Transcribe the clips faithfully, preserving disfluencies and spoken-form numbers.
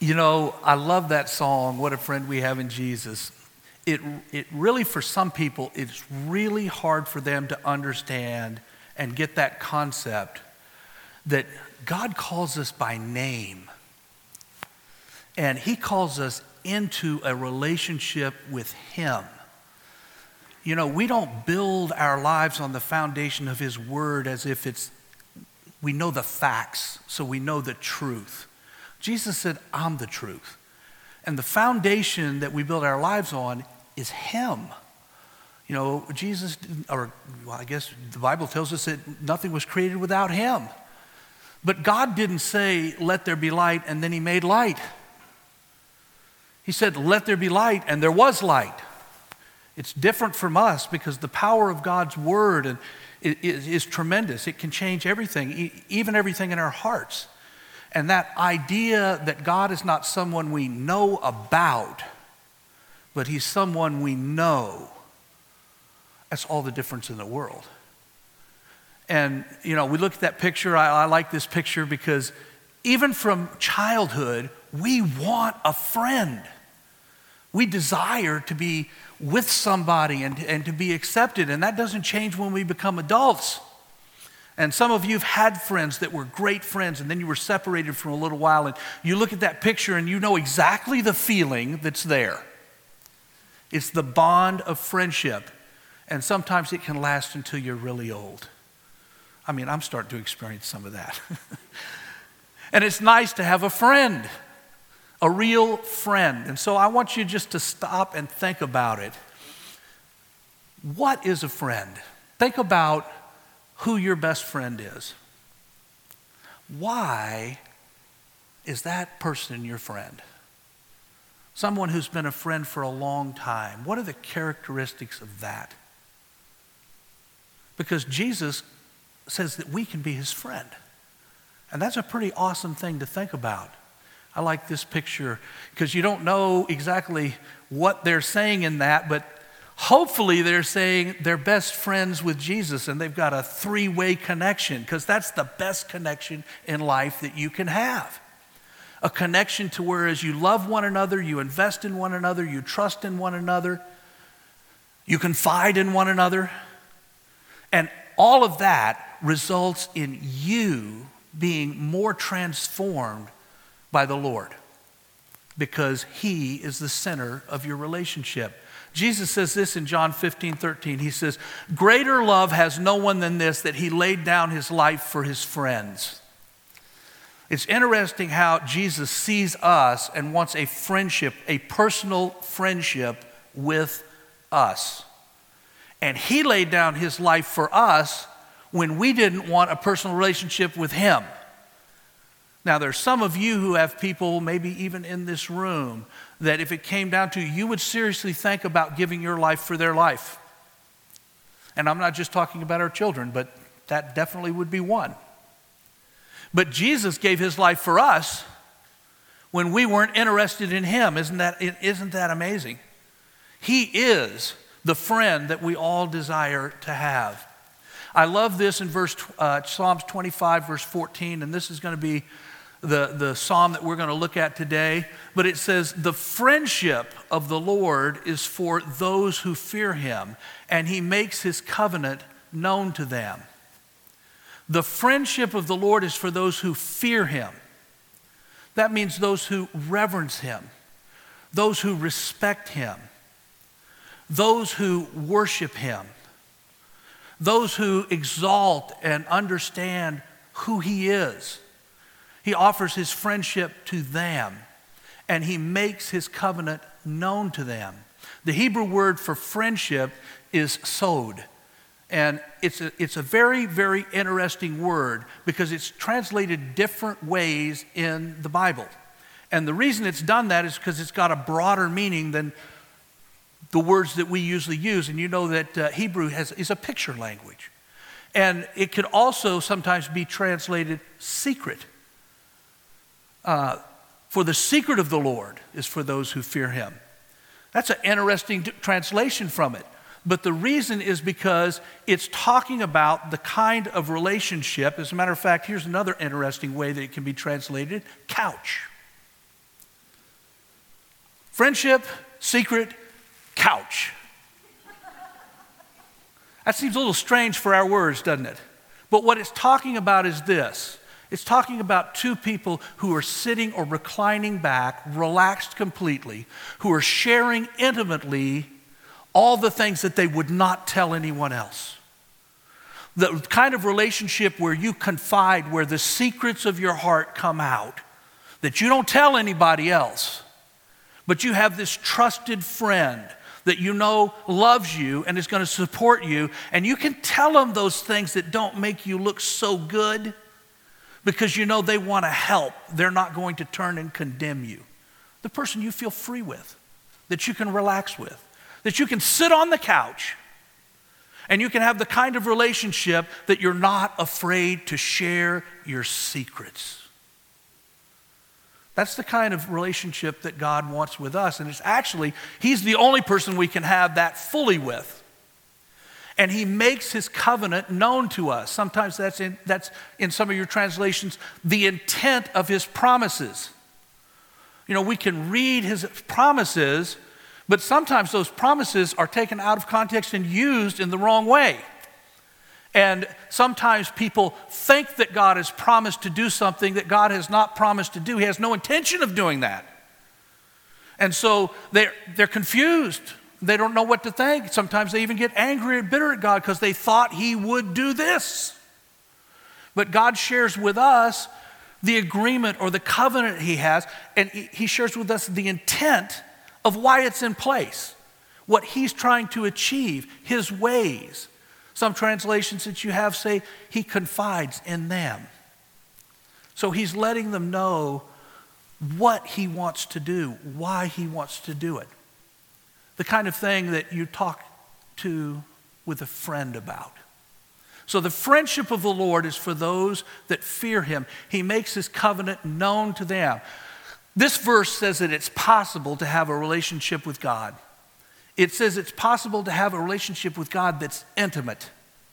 You know, I love that song, What a Friend We Have in Jesus. It, it really, for some people, it's really hard for them to understand and get that concept that God calls us by name. And he calls us into a relationship with him. You know, we don't build our lives on the foundation of his word as if it's, we know the facts, so we know the truth. Jesus said, I'm the truth. And the foundation that we build our lives on is him. You know, Jesus, or well, I guess the Bible tells us that nothing was created without him. But God didn't say, let there be light, and then he made light. He said, let there be light, and there was light. It's different from us because the power of God's word and is, is tremendous. It can change everything, even everything in our hearts. And that idea that God is not someone we know about, but he's someone we know, that's all the difference in the world. And, you know, we look at that picture. I, I like this picture because even from childhood, we want a friend. We desire to be with somebody and, and to be accepted. And that doesn't change when we become adults. And some of you have had friends that were great friends, and then you were separated for a little while, and you look at that picture and you know exactly the feeling that's there. It's the bond of friendship. And sometimes it can last until you're really old. I mean, I'm starting to experience some of that. And it's nice to have a friend, a real friend. And so I want you just to stop and think about it. What is a friend? Think about who your best friend is. Why is that person your friend? Someone who's been a friend for a long time. What are the characteristics of that? Because Jesus says that we can be his friend. And that's a pretty awesome thing to think about. I like this picture because you don't know exactly what they're saying in that, but hopefully they're saying they're best friends with Jesus and they've got a three-way connection, because that's the best connection in life that you can have. A connection to where as you love one another, you invest in one another, you trust in one another, you confide in one another, and all of that results in you being more transformed by the Lord because he is the center of your relationship. Jesus says this in John fifteen thirteen. He says, greater love has no one than this, that he laid down his life for his friends. It's interesting how Jesus sees us and wants a friendship, a personal friendship with us. And he laid down his life for us when we didn't want a personal relationship with him. Now, there's some of you who have people, maybe even in this room, that if it came down to, you would seriously think about giving your life for their life. And I'm not just talking about our children, but that definitely would be one. But Jesus gave his life for us when we weren't interested in him. Isn't that, isn't that amazing? He is the friend that we all desire to have. I love this in verse uh, Psalms twenty-five, verse fourteen, and this is going to be the, the psalm that we're going to look at today. But it says, the friendship of the Lord is for those who fear him, and he makes his covenant known to them. The friendship of the Lord is for those who fear him. That means those who reverence him, those who respect him, those who worship him, those who exalt and understand who he is. He offers his friendship to them, and he makes his covenant known to them. The Hebrew word for friendship is sod. And it's a, it's a very, very interesting word because it's translated different ways in the Bible. And the reason it's done that is because it's got a broader meaning than the words that we usually use. And you know that uh, Hebrew has, is a picture language. And it could also sometimes be translated secret. Uh, for the secret of the Lord is for those who fear him. That's an interesting t- translation from it. But the reason is because it's talking about the kind of relationship. As a matter of fact, here's another interesting way that it can be translated: couch. Friendship, secret, couch. That seems a little strange for our words, doesn't it? But what it's talking about is this. It's talking about two people who are sitting or reclining back, relaxed completely, who are sharing intimately all the things that they would not tell anyone else. The kind of relationship where you confide, where the secrets of your heart come out, that you don't tell anybody else, but you have this trusted friend that you know loves you and is going to support you, and you can tell them those things that don't make you look so good because you know they want to help. They're not going to turn and condemn you. The person you feel free with, that you can relax with, that you can sit on the couch, and you can have the kind of relationship that you're not afraid to share your secrets. That's the kind of relationship that God wants with us. And it's actually, he's the only person we can have that fully with. And he makes his covenant known to us. Sometimes that's in, that's in some of your translations, the intent of his promises. You know, we can read his promises, but sometimes those promises are taken out of context and used in the wrong way. And sometimes people think that God has promised to do something that God has not promised to do. He has no intention of doing that. And so they're, they're confused. They don't know what to think. Sometimes they even get angry and bitter at God because they thought he would do this. But God shares with us the agreement or the covenant he has, and he shares with us the intent of why it's in place, what he's trying to achieve, his ways. Some translations that you have say he confides in them. So he's letting them know what he wants to do, why he wants to do it. The kind of thing that you talk to with a friend about. So the friendship of the Lord is for those that fear him. He makes his covenant known to them. This verse says that it's possible to have a relationship with God. It says it's possible to have a relationship with God that's intimate.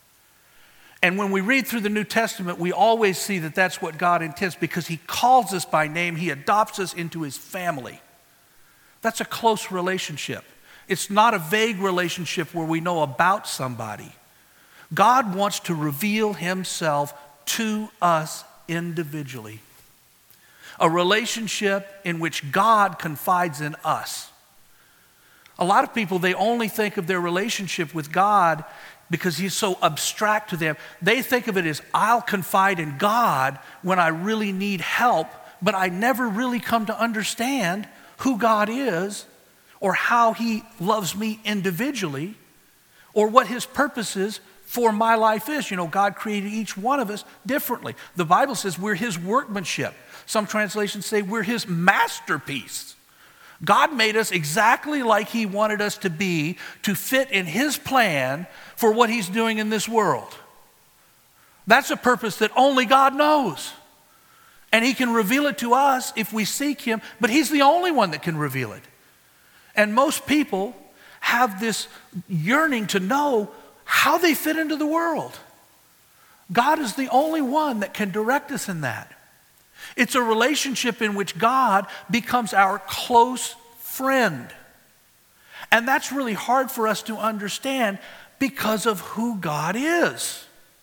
And when we read through the New Testament, we always see that that's what God intends because he calls us by name. He adopts us into his family. That's a close relationship. It's not a vague relationship where we know about somebody. God wants to reveal himself to us individually. A relationship in which God confides in us. A lot of people, they only think of their relationship with God because he's so abstract to them. They think of it as, I'll confide in God when I really need help, but I never really come to understand who God is or how he loves me individually or what his purposes for my life is. You know, God created each one of us differently. The Bible says we're his workmanship. Some translations say we're his masterpiece. God made us exactly like he wanted us to be to fit in his plan for what he's doing in this world. That's a purpose that only God knows. And he can reveal it to us if we seek him, but he's the only one that can reveal it. And most people have this yearning to know how they fit into the world. God is the only one that can direct us in that. It's a relationship in which God becomes our close friend. And that's really hard for us to understand because of who God is.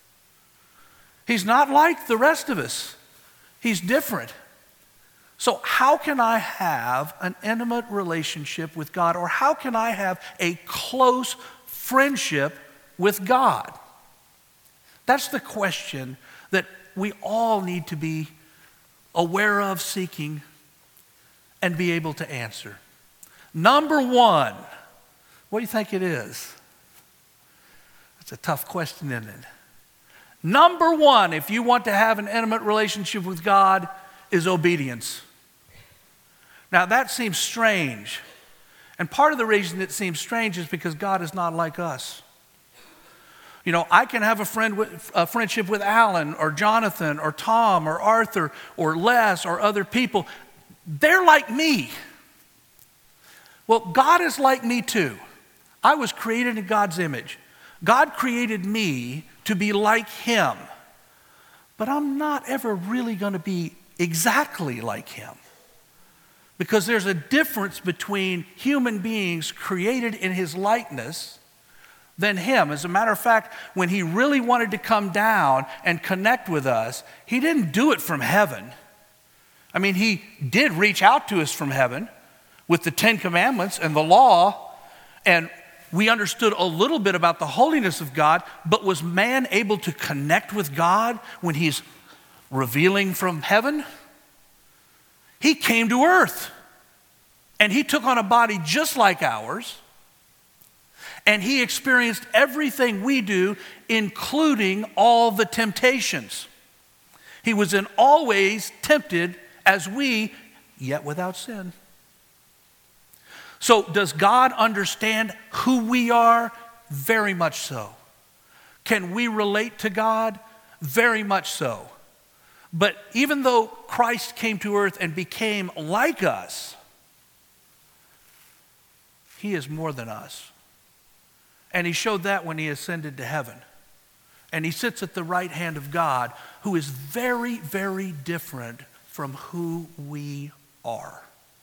He's not like the rest of us. He's different. So how can I have an intimate relationship with God, or how can I have a close friendship with God? That's the question that we all need to be aware of, seeking, and be able to answer. Number one, what do you think it is? That's a tough question, isn't it? Number one, if you want to have an intimate relationship with God, is obedience. Now that seems strange. And part of the reason it seems strange is because God is not like us. You know, I can have a friend with, a friendship with Alan or Jonathan or Tom or Arthur or Les or other people. They're like me. Well, God is like me too. I was created in God's image. God created me to be like him. But I'm not ever really going to be exactly like him. Because there's a difference between human beings created in his likeness than him. As a matter of fact, when he really wanted to come down and connect with us, he didn't do it from heaven. I mean, he did reach out to us from heaven with the Ten Commandments and the law, and we understood a little bit about the holiness of God, but was man able to connect with God when he's revealing from heaven? He came to earth, and he took on a body just like ours, and he experienced everything we do, including all the temptations. He was in all ways tempted as we, yet without sin. So does God understand who we are? Very much so. Can we relate to God? Very much so. But even though Christ came to earth and became like us, he is more than us. And he showed that when he ascended to heaven. And he sits at the right hand of God, who is very, very different from who we are.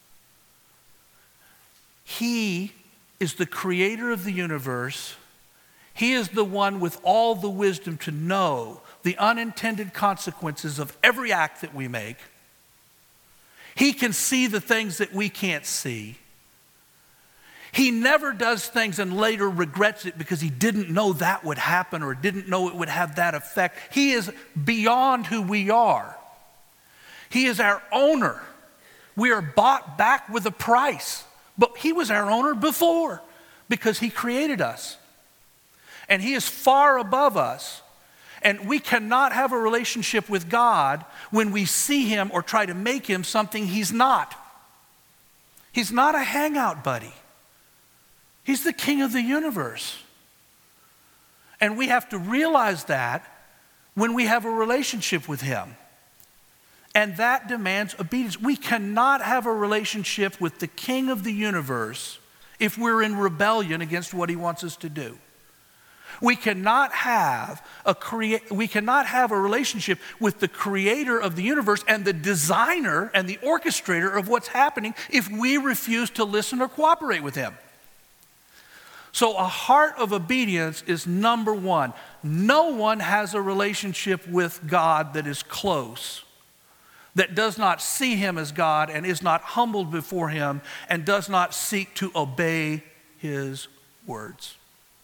He is the creator of the universe. He is the one with all the wisdom to know the unintended consequences of every act that we make. He can see the things that we can't see. He never does things and later regrets it because he didn't know that would happen or didn't know it would have that effect. He is beyond who we are. He is our owner. We are bought back with a price. But he was our owner before because he created us. And he is far above us. And we cannot have a relationship with God when we see him or try to make him something he's not. He's not a hangout buddy. He's the king of the universe. And we have to realize that when we have a relationship with him. And that demands obedience. We cannot have a relationship with the king of the universe if we're in rebellion against what he wants us to do. We cannot have a crea- we cannot have a relationship with the creator of the universe and the designer and the orchestrator of what's happening if we refuse to listen or cooperate with him. So a heart of obedience is number one. No one has a relationship with God that is close, that does not see him as God and is not humbled before him and does not seek to obey his words.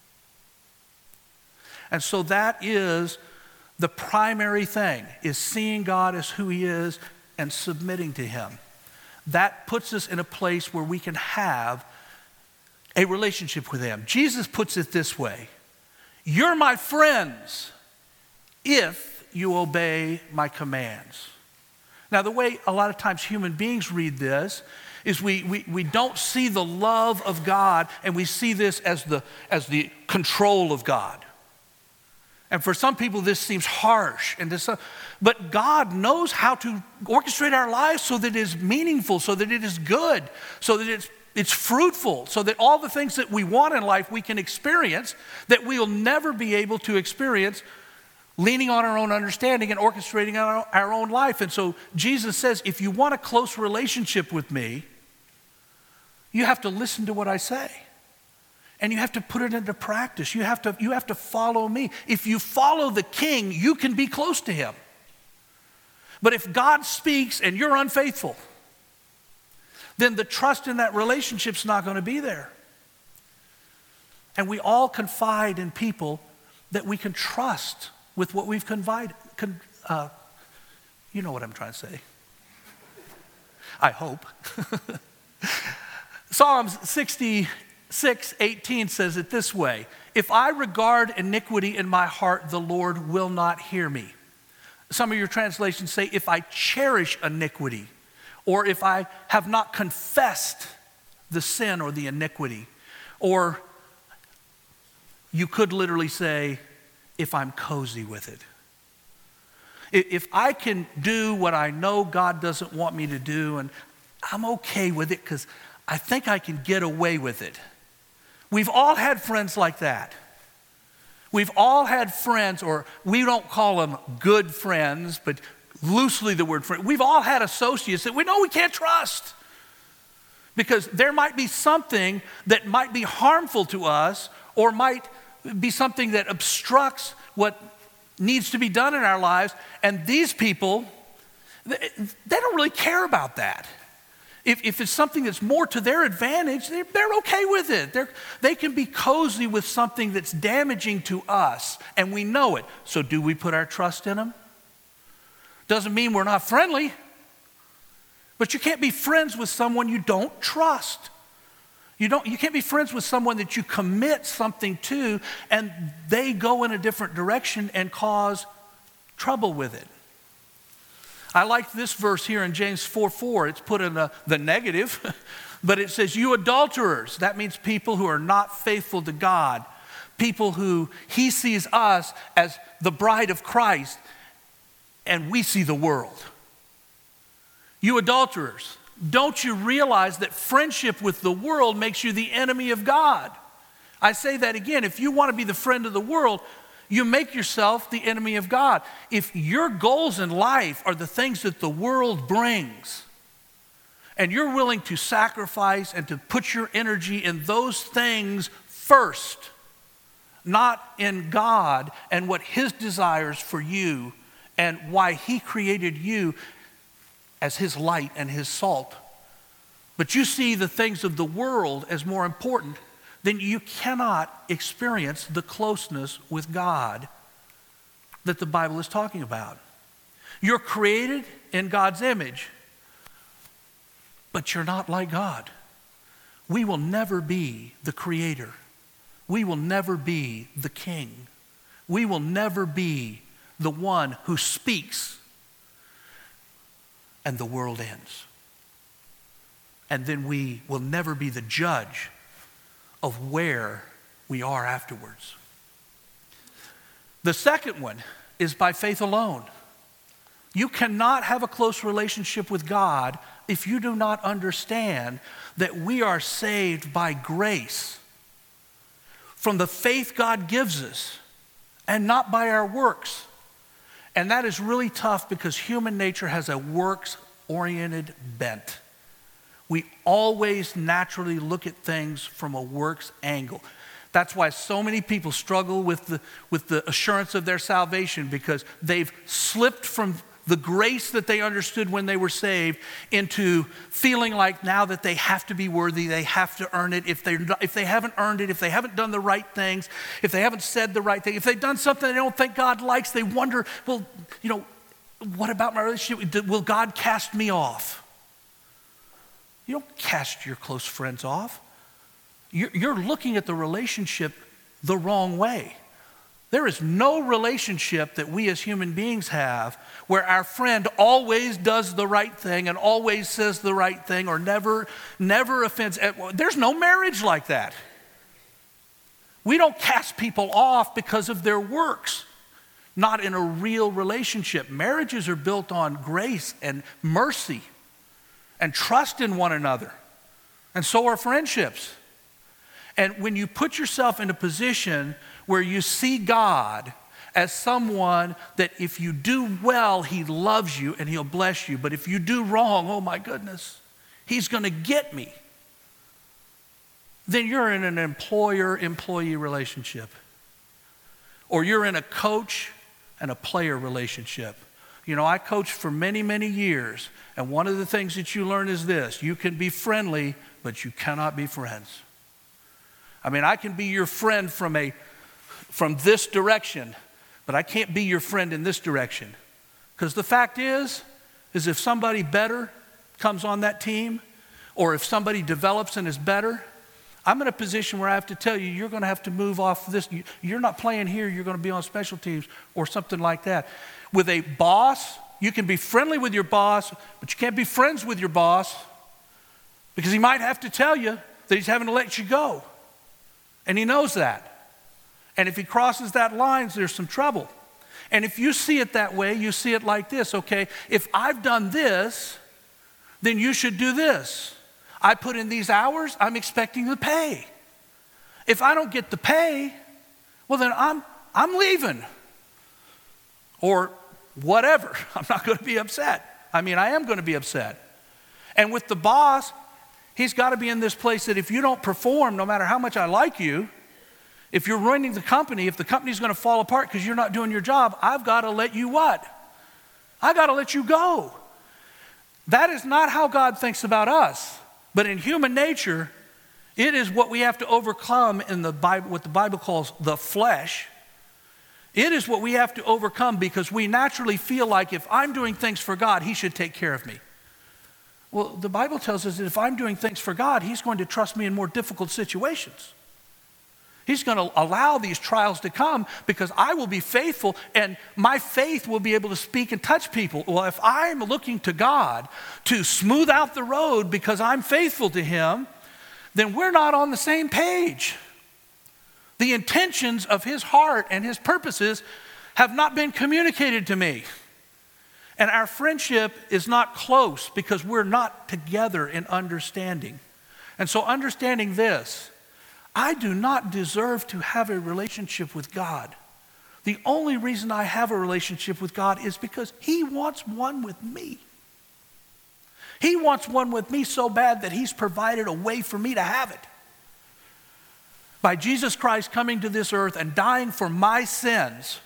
And so that is the primary thing, is seeing God as who he is and submitting to him. That puts us in a place where we can have a relationship with him. Jesus puts it this way: you're my friends if you obey my commands. Now, the way a lot of times human beings read this is we, we, we don't see the love of God, and we see this as the, as the control of God. And for some people, this seems harsh. And this, uh, but God knows how to orchestrate our lives so that it is meaningful, so that it is good, so that it's, it's fruitful, so that all the things that we want in life we can experience that we'll never be able to experience leaning on our own understanding and orchestrating our, our own life. And so Jesus says, if you want a close relationship with me, you have to listen to what I say. And you have to put it into practice. You have to, you have to follow me. If you follow the king, you can be close to him. But if God speaks and you're unfaithful, then the trust in that relationship's not going to be there. And we all confide in people that we can trust with what we've confided. Con, uh, you know what I'm trying to say. I hope. Psalms sixty-six eighteen says it this way: if I regard iniquity in my heart, the Lord will not hear me. Some of your translations say, if I cherish iniquity, or if I have not confessed the sin or the iniquity. Or you could literally say, if I'm cozy with it. If I can do what I know God doesn't want me to do, and I'm okay with it because I think I can get away with it. We've all had friends like that. We've all had friends, or we don't call them good friends, but loosely the word friend. We've all had associates that we know we can't trust. Because there might be something that might be harmful to us or might be something that obstructs what needs to be done in our lives. And these people, they don't really care about that. If, if it's something that's more to their advantage, they're, they're okay with it. They're, they can be cozy with something that's damaging to us, and we know it. So do we put our trust in them? Doesn't mean we're not friendly, but you can't be friends with someone you don't trust. You don't, you can't be friends with someone that you commit something to, and they go in a different direction and cause trouble with it. I like this verse here in James four four. It's put in the, the negative, but it says, you adulterers. That means people who are not faithful to God, people who he sees us as the bride of Christ, and we see the world. You adulterers, don't you realize that friendship with the world makes you the enemy of God? I say that again. If you want to be the friend of the world, you make yourself the enemy of God. If your goals in life are the things that the world brings, and you're willing to sacrifice and to put your energy in those things first, not in God and what his desires for you and why he created you as his light and his salt, but you see the things of the world as more important, then you cannot experience the closeness with God that the Bible is talking about. You're created in God's image, but you're not like God. We will never be the creator. We will never be the king. We will never be the one who speaks and the world ends. And then we will never be the judge of where we are afterwards. The second one is by faith alone. You cannot have a close relationship with God if you do not understand that we are saved by grace from the faith God gives us and not by our works. And that is really tough because human nature has a works-oriented bent. We always naturally look at things from a works angle. That's why so many people struggle with the, with the assurance of their salvation, because they've slipped from the grace that they understood when they were saved into feeling like now that they have to be worthy, they have to earn it. If, they're not, if they haven't earned it, if they haven't done the right things, if they haven't said the right thing, if they've done something they don't think God likes, they wonder, well, you know, what about my relationship? Will God cast me off? You don't cast your close friends off. You're, you're looking at the relationship the wrong way. There is no relationship that we as human beings have where our friend always does the right thing and always says the right thing or never, never offends. There's no marriage like that. We don't cast people off because of their works, not in a real relationship. Marriages are built on grace and mercy and trust in one another. And so are friendships. And when you put yourself in a position where you see God as someone that if you do well, he loves you and he'll bless you. But if you do wrong, oh my goodness, he's going to get me. Then you're in an employer-employee relationship. Or you're in a coach and a player relationship. You know, I coached for many, many years. And one of the things that you learn is this: you can be friendly, but you cannot be friends. I mean, I can be your friend from a from this direction, but I can't be your friend in this direction. Because the fact is, is if somebody better comes on that team, or if somebody develops and is better, I'm in a position where I have to tell you, you're going to have to move off this. You're not playing here, you're going to be on special teams or something like that. With a boss, you can be friendly with your boss, but you can't be friends with your boss because he might have to tell you that he's having to let you go. And he knows that. And if he crosses that line, there's some trouble. And if you see it that way, you see it like this, okay? If I've done this, then you should do this. I put in these hours, I'm expecting the pay. If I don't get the pay, well then I'm I'm leaving. Or whatever. I'm not going to be upset. I mean, I am going to be upset. And with the boss, He's got to be in this place that if you don't perform, no matter how much I like you, if you're running the company, if the company's going to fall apart because you're not doing your job, I've got to let you what? I got to let you go. That is not how God thinks about us. But in human nature, it is what we have to overcome in the Bible, what the Bible calls the flesh. It is what we have to overcome because we naturally feel like if I'm doing things for God, He should take care of me. Well, the Bible tells us that if I'm doing things for God, He's going to trust me in more difficult situations. He's going to allow these trials to come because I will be faithful and my faith will be able to speak and touch people. Well, if I'm looking to God to smooth out the road because I'm faithful to Him, then we're not on the same page. The intentions of His heart and His purposes have not been communicated to me. And our friendship is not close because we're not together in understanding. And so understanding this, I do not deserve to have a relationship with God. The only reason I have a relationship with God is because He wants one with me. He wants one with me so bad that He's provided a way for me to have it. By Jesus Christ coming to this earth and dying for my sins,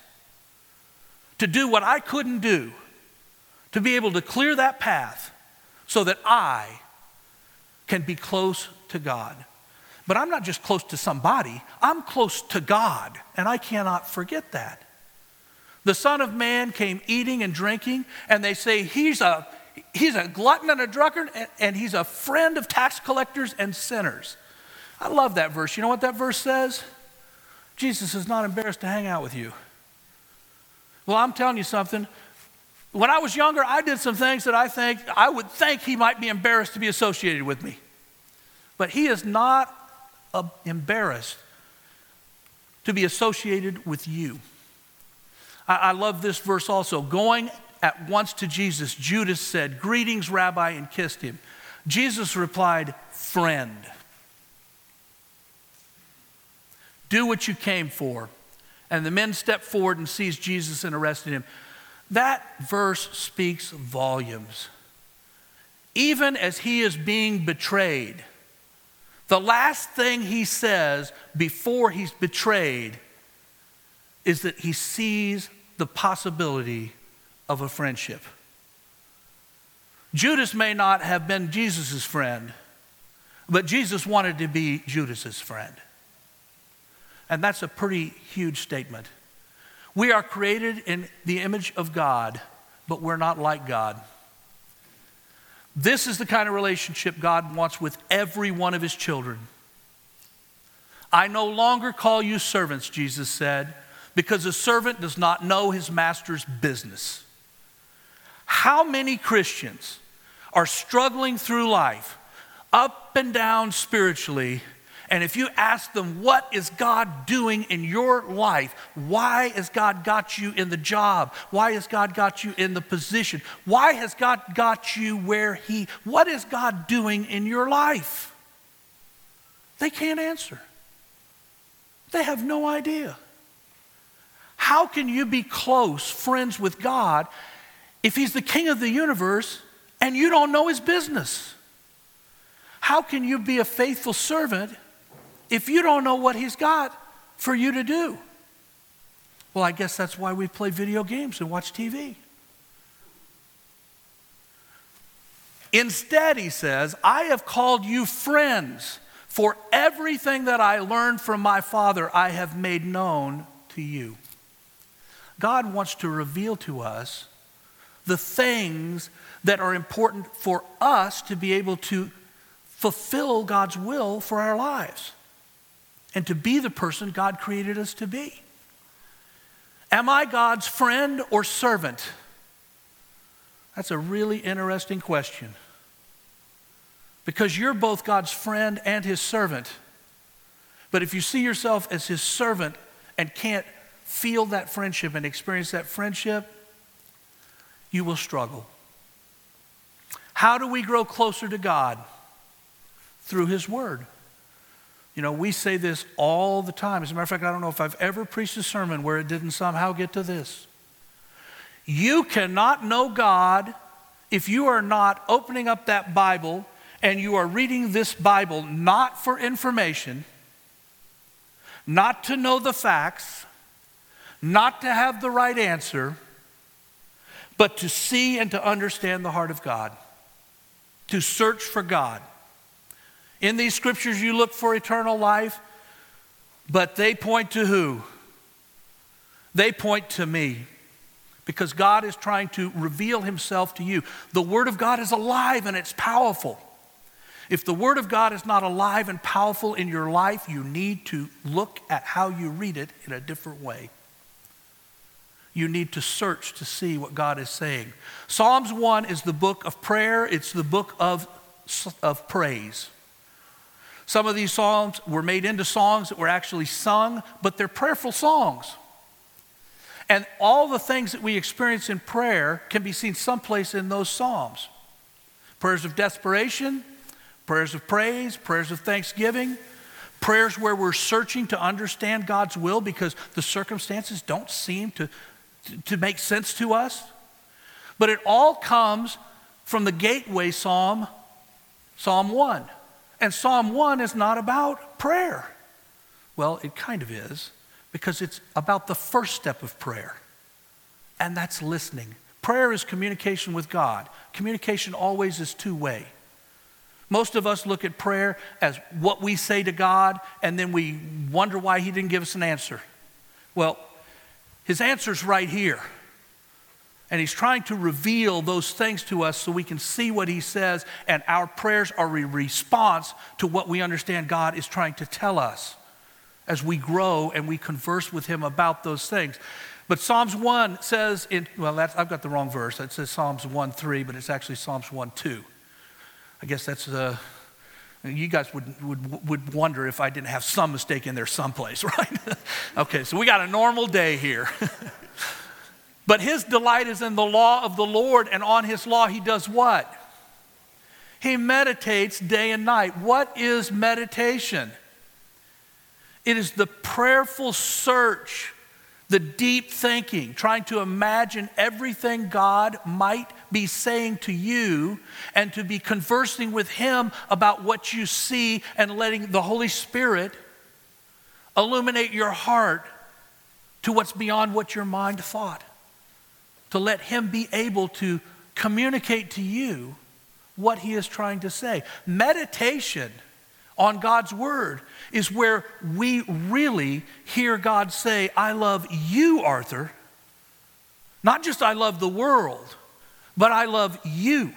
to do what I couldn't do, to be able to clear that path so that I can be close to God. But I'm not just close to somebody, I'm close to God, and I cannot forget that. The Son of Man came eating and drinking, and they say he's a, he's a glutton and a drunkard, and, and he's a friend of tax collectors and sinners. I love that verse. You know what that verse says? Jesus is not embarrassed to hang out with you. Well, I'm telling you something. When I was younger, I did some things that I think, I would think He might be embarrassed to be associated with me. But He is not uh, embarrassed to be associated with you. I, I love this verse also. Going at once to Jesus, Judas said, "Greetings, Rabbi," and kissed Him. Jesus replied, "Friend, do what you came for." And the men stepped forward and seized Jesus and arrested Him. That verse speaks volumes. Even as He is being betrayed, the last thing He says before He's betrayed is that He sees the possibility of a friendship. Judas may not have been Jesus' friend, but Jesus wanted to be Judas' friend. And that's a pretty huge statement. We are created in the image of God, but we're not like God. This is the kind of relationship God wants with every one of His children. "I no longer call you servants," Jesus said, "because a servant does not know his master's business." How many Christians are struggling through life, up and down spiritually, and if you ask them, what is God doing in your life? Why has God got you in the job? Why has God got you in the position? Why has God got you where He, what is God doing in your life? They can't answer. They have no idea. How can you be close friends with God if He's the King of the universe and you don't know His business? How can you be a faithful servant if you don't know what He's got for you to do? Well, I guess that's why we play video games and watch T V. Instead, He says, "I have called you friends, for everything that I learned from my Father I have made known to you." God wants to reveal to us the things that are important for us to be able to fulfill God's will for our lives and to be the person God created us to be. Am I God's friend or servant? That's a really interesting question. Because you're both God's friend and His servant. But if you see yourself as His servant and can't feel that friendship and experience that friendship, you will struggle. How do we grow closer to God? Through His Word. You know, we say this all the time. As a matter of fact, I don't know if I've ever preached a sermon where it didn't somehow get to this. You cannot know God if you are not opening up that Bible and you are reading this Bible not for information, not to know the facts, not to have the right answer, but to see and to understand the heart of God, to search for God. In these scriptures you look for eternal life, but they point to who? They point to me, because God is trying to reveal himself to you. The Word of God is alive and it's powerful. If the Word of God is not alive and powerful in your life, you need to look at how you read it in a different way. You need to search to see what God is saying. Psalms one is the book of prayer. It's the book of, of praise. Some of these psalms were made into songs that were actually sung, but they're prayerful songs. And all the things that we experience in prayer can be seen someplace in those psalms. Prayers of desperation, prayers of praise, prayers of thanksgiving, prayers where we're searching to understand God's will because the circumstances don't seem to, to make sense to us. But it all comes from the gateway psalm, Psalm one. And Psalm one is not about prayer. Well, it kind of is, because it's about the first step of prayer, and that's listening. Prayer is communication with God. Communication always is two-way. Most of us look at prayer as what we say to God, and then we wonder why he didn't give us an answer. Well, his answer's right here. And he's trying to reveal those things to us so we can see what he says, and our prayers are a response to what we understand God is trying to tell us as we grow and we converse with him about those things. But Psalms one says, in well, that's, I've got the wrong verse. It says Psalms one three, but it's actually Psalms one two. I guess that's, uh, you guys would, would, would wonder if I didn't have some mistake in there someplace, right? Okay, so we got a normal day here. But his delight is in the law of the Lord, and on his law he does what? He meditates day and night. What is meditation? It is the prayerful search, the deep thinking, trying to imagine everything God might be saying to you and to be conversing with him about what you see, and letting the Holy Spirit illuminate your heart to what's beyond what your mind thought. To let him be able to communicate to you what he is trying to say. Meditation on God's word is where we really hear God say, I love you, Arthur. Not just I love the world, but I love you.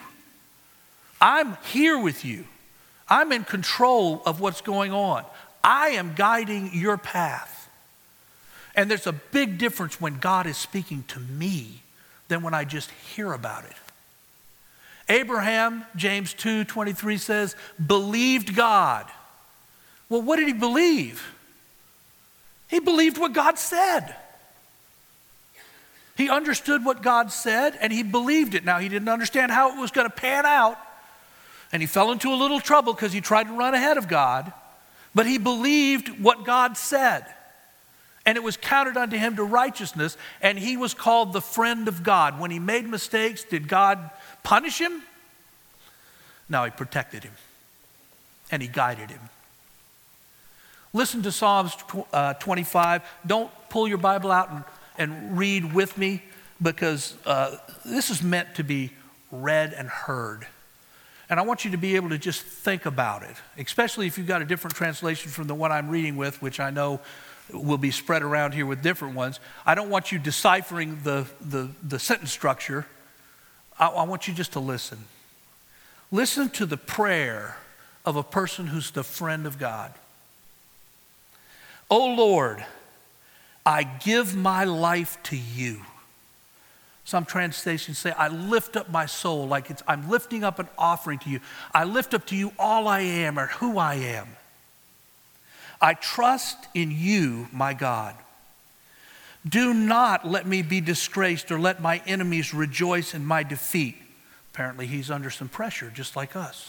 I'm here with you. I'm in control of what's going on. I am guiding your path. And there's a big difference when God is speaking to me than when I just hear about it. Abraham, James two twenty-three says, believed God. Well, what did he believe? He believed what God said. He understood what God said, and he believed it. Now, he didn't understand how it was going to pan out, and he fell into a little trouble because he tried to run ahead of God, but he believed what God said. And it was counted unto him to righteousness, and he was called the friend of God. When he made mistakes, did God punish him? No, he protected him, and he guided him. Listen to Psalms twenty-five. Don't pull your Bible out and, and read with me, because uh, this is meant to be read and heard. And I want you to be able to just think about it, especially if you've got a different translation from the one I'm reading with, which I know will be spread around here with different ones. I don't want you deciphering the, the, the sentence structure. I, I want you just to listen. Listen to the prayer of a person who's the friend of God. O Lord, I give my life to you. Some translations say, I lift up my soul, like it's, I'm lifting up an offering to you. I lift up to you all I am, or who I am. I trust in you, my God. Do not let me be disgraced, or let my enemies rejoice in my defeat. Apparently he's under some pressure, just like us.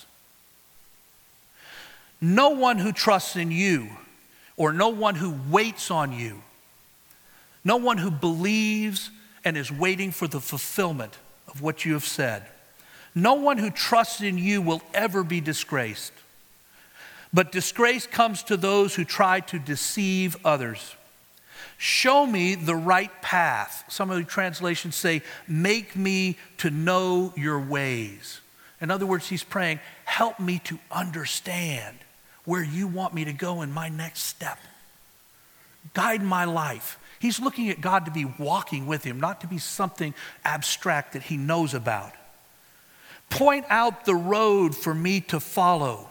No one who trusts in you, or no one who waits on you, no one who believes and is waiting for the fulfillment of what you have said. No one who trusts in you will ever be disgraced. But disgrace comes to those who try to deceive others. Show me the right path. Some of the translations say, make me to know your ways. In other words, he's praying, help me to understand where you want me to go in my next step. Guide my life. He's looking at God to be walking with him, not to be something abstract that he knows about. Point out the road for me to follow.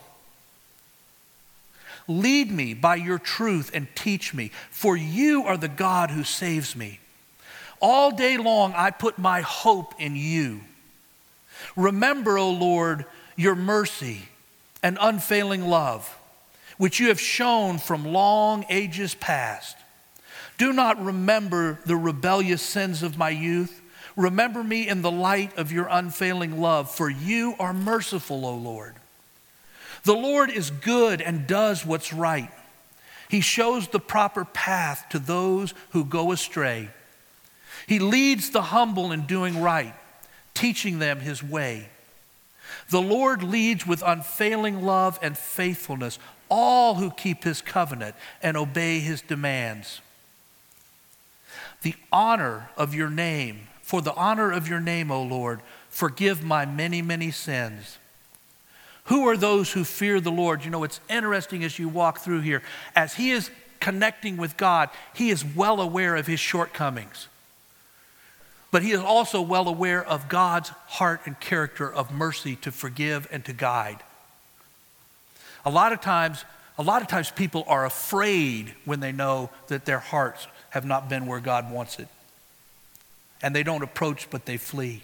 Lead me by your truth and teach me, for you are the God who saves me. All day long I put my hope in you. Remember, O Lord, your mercy and unfailing love, which you have shown from long ages past. Do not remember the rebellious sins of my youth. Remember me in the light of your unfailing love, for you are merciful, O Lord. The Lord is good and does what's right. He shows the proper path to those who go astray. He leads the humble in doing right, teaching them his way. The Lord leads with unfailing love and faithfulness all who keep his covenant and obey his demands. The honor of your name, for the honor of your name, O Lord, forgive my many, many sins. Who are those who fear the Lord? You know, it's interesting as you walk through here. As he is connecting with God, he is well aware of his shortcomings. But he is also well aware of God's heart and character of mercy to forgive and to guide. A lot of times, a lot of times people are afraid when they know that their hearts have not been where God wants it. And they don't approach, but they flee.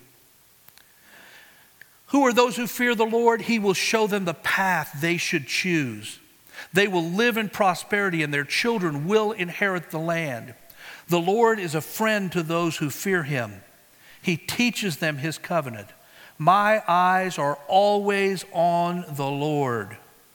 Who are those who fear the Lord? He will show them the path they should choose. They will live in prosperity, and their children will inherit the land. The Lord is a friend to those who fear him. He teaches them his covenant. My eyes are always on the Lord.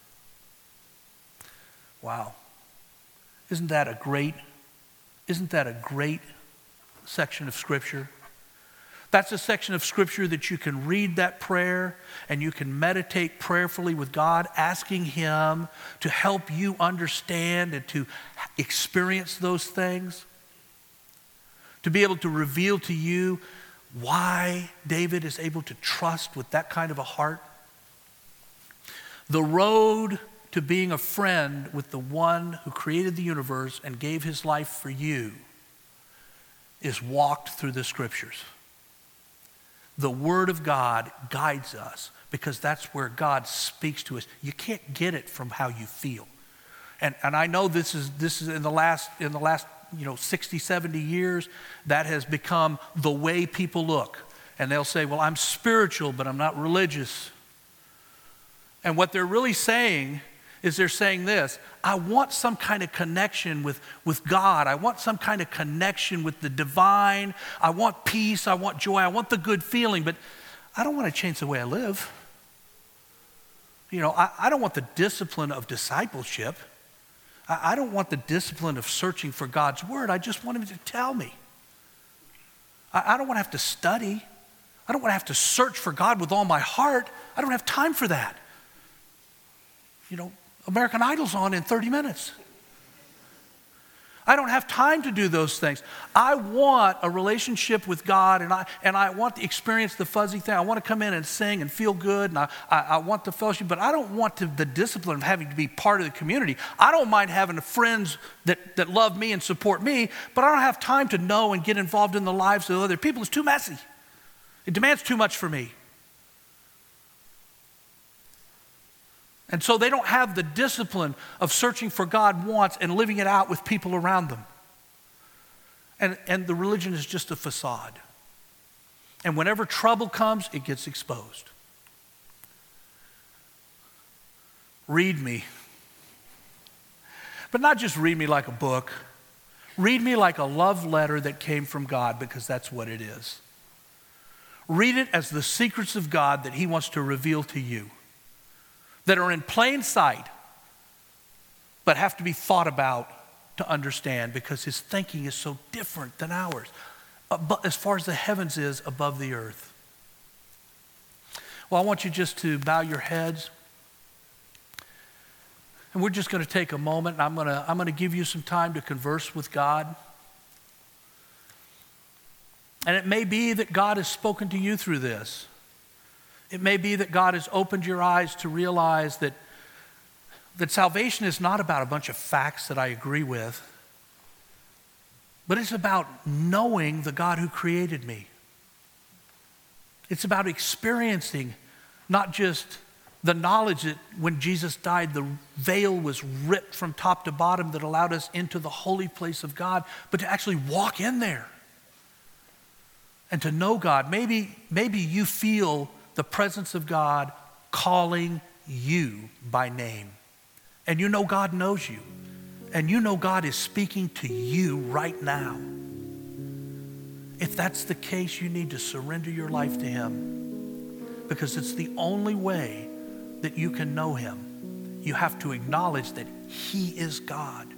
Wow. Isn't that a great, isn't that a great section of Scripture? That's a section of Scripture that you can read that prayer and you can meditate prayerfully with God, asking him to help you understand and to experience those things. To be able to reveal to you why David is able to trust with that kind of a heart. The road to being a friend with the one who created the universe and gave his life for you is walked through the Scriptures. The Word of God guides us because that's where God speaks to us. You can't get it from how you feel. And, and I know this is, this is in the last, in the last you know, sixty, seventy years, that has become the way people look. And they'll say, well, I'm spiritual, but I'm not religious. And what they're really saying is they're saying this: I want some kind of connection with, with God. I want some kind of connection with the divine. I want peace. I want joy. I want the good feeling, but I don't want to change the way I live. You know, I, I don't want the discipline of discipleship. I, I don't want the discipline of searching for God's word. I just want him to tell me. I, I don't want to have to study. I don't want to have to search for God with all my heart. I don't have time for that. You know, American Idol's on in thirty minutes. I don't have time to do those things. I want a relationship with God, and I and I want to experience the fuzzy thing. I want to come in and sing and feel good, and I, I, I want the fellowship, but I don't want to, the discipline of having to be part of the community. I don't mind having friends that, that love me and support me, but I don't have time to know and get involved in the lives of other people. It's too messy. It demands too much for me. And so they don't have the discipline of searching for God wants and living it out with people around them. And, and the religion is just a facade. And whenever trouble comes, it gets exposed. Read me. But not just read me like a book. Read me like a love letter that came from God, because that's what it is. Read it as the secrets of God that he wants to reveal to you, that are in plain sight, but have to be thought about to understand, because his thinking is so different than ours, as far as the heavens is above the earth. Well, I want you just to bow your heads. And we're just going to take a moment, and I'm going to, I'm going to give you some time to converse with God. And it may be that God has spoken to you through this. It may be that God has opened your eyes to realize that, that salvation is not about a bunch of facts that I agree with, but it's about knowing the God who created me. It's about experiencing not just the knowledge that when Jesus died, the veil was ripped from top to bottom that allowed us into the holy place of God, but to actually walk in there and to know God. Maybe, maybe you feel the presence of God calling you by name. And you know God knows you. And you know God is speaking to you right now. If that's the case, you need to surrender your life to Him, because it's the only way that you can know Him. You have to acknowledge that He is God.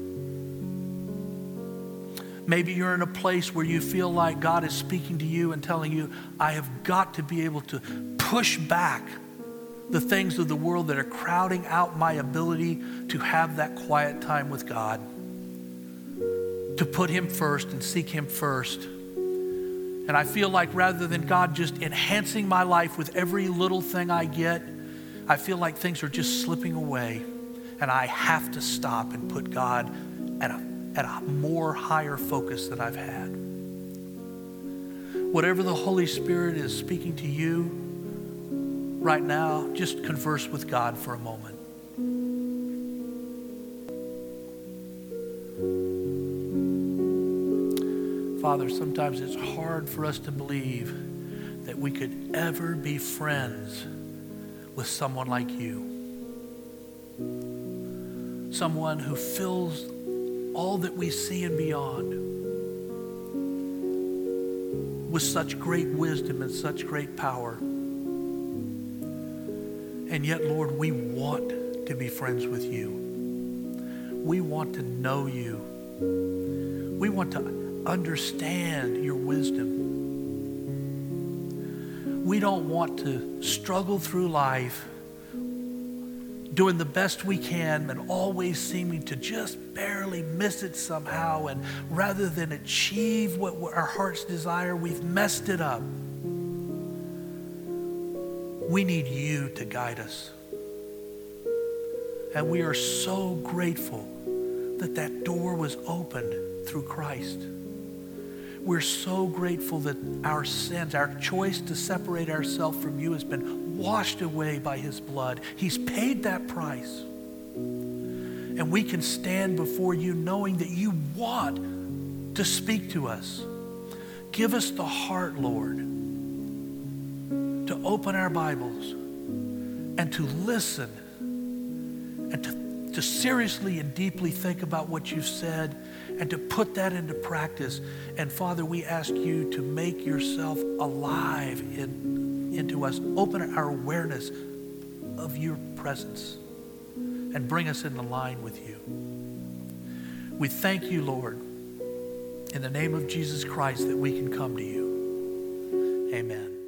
Maybe you're in a place where you feel like God is speaking to you and telling you, I have got to be able to push back the things of the world that are crowding out my ability to have that quiet time with God, to put Him first and seek Him first. And I feel like rather than God just enhancing my life with every little thing I get, I feel like things are just slipping away, and I have to stop and put God at a, at a more higher focus than I've had. Whatever the Holy Spirit is speaking to you right now, just converse with God for a moment. Father, sometimes it's hard for us to believe that we could ever be friends with someone like you. Someone who fills all that we see and beyond with such great wisdom and such great power. And yet, Lord, we want to be friends with you. We want to know you. We want to understand your wisdom. We don't want to struggle through life doing the best we can and always seeming to just barely miss it somehow, and rather than achieve what our hearts desire, we've messed it up. We need you to guide us. And we are so grateful that that door was opened through Christ. We're so grateful that our sins, our choice to separate ourselves from you has been washed away by his blood. He's paid that price. And we can stand before you knowing that you want to speak to us. Give us the heart, Lord, to open our Bibles and to listen and to, to seriously and deeply think about what you've said and to put that into practice. And Father, we ask you to make yourself alive in, into us. Open our awareness of your presence and bring us into line with you. We thank you, Lord, in the name of Jesus Christ, that we can come to you. Amen.